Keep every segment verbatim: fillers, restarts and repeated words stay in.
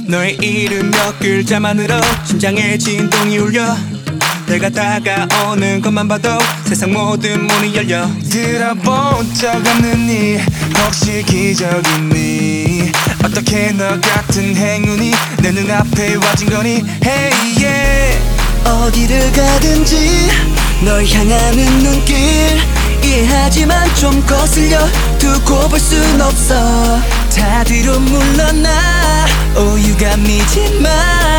너의 이름 몇 글자만으로 심장에 진동이 울려. 내가 다가오는 것만 봐도 세상 모든 문이 열려. 들어본 적 없는 일 혹시 기적이니? 어떻게 너 같은 행운이 내 눈앞에 와진 거니? Hey yeah. 어디를 가든지 널 향하는 눈길 이해하지만 좀 거슬려 두고 볼 순 없어. 다 뒤로 물러나 Oh you got me지만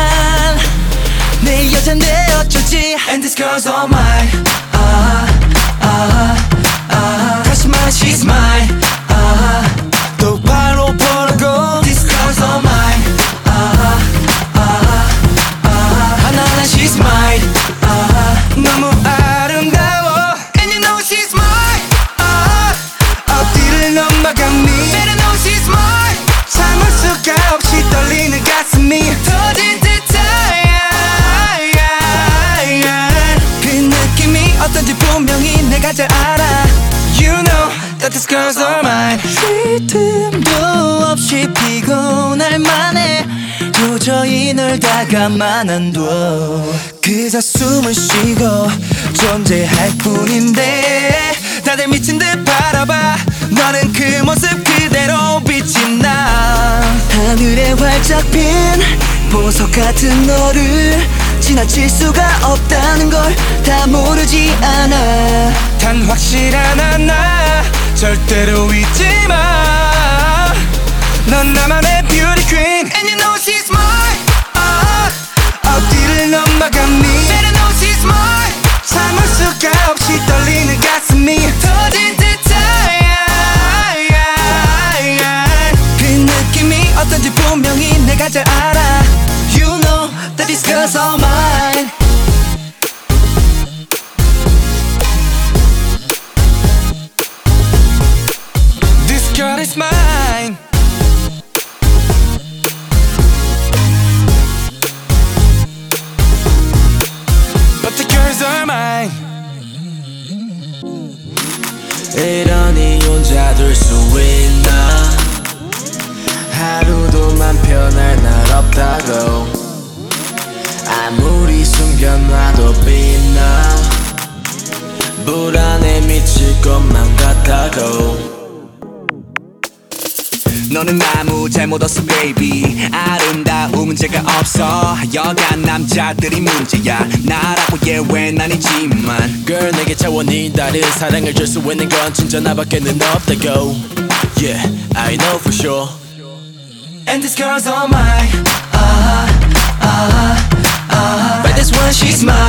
내 여잔데 어쩔지. And this girl's all mine. 아, 아, 아. 다시 말해 she's mine. 아, 똑바로 보라고. This girl's all mine. 아, 아, 아. 하나는 she's mine. 아, 너무 아름다워. And you know she's mine. 아, 어디를 넘어가니? Better know she's mine. 참을 수가 없이 떨리는 가슴이 터진 듯한. 어떤지 분명히 내가 잘 알아. You know that this girl's all mine. 쉴 틈도 없이 피곤할 만해. 도저히 널 다가만 안 둬. 그저 숨을 쉬고 존재할 뿐인데 다들 미친 듯 바라봐. 너는 그 모습 그대로 빛이 나. 하늘에 활짝 핀 보석 같은 너를 지나칠 수가 없다는 걸 다 모르지 않아. 단 확실한 하나 절대로 잊지 마. 넌 나만의 beauty queen. And you know she's mine. 아, 어디를 넘어가니? Better know she's mine. 참을 수가 없이 떨리는 가슴이 터진 듯한. 그 느낌이 어떤지 분명히 내가 잘 알아. You know that this girl's all mine. This girl is mine. But the girls are mine. 이러니 혼자 둘 수 있나? 하루도 맘 편할 날 없다고. 아무리 숨겨놔도 빛나. 불안해 미칠 것만 같다고. 너는 아무 잘못 없어 baby. 아름다움은 죄가 없어. 여간 남자들이 문제야. 나라고 예외는 아니지만 Girl 내게 차원이 다른 사랑을 줄 수 있는 건 진짜 나밖에는 없다고. Yeah I know for sure. And this girl's all mine. Ah, ah, ah. But this one she's mine.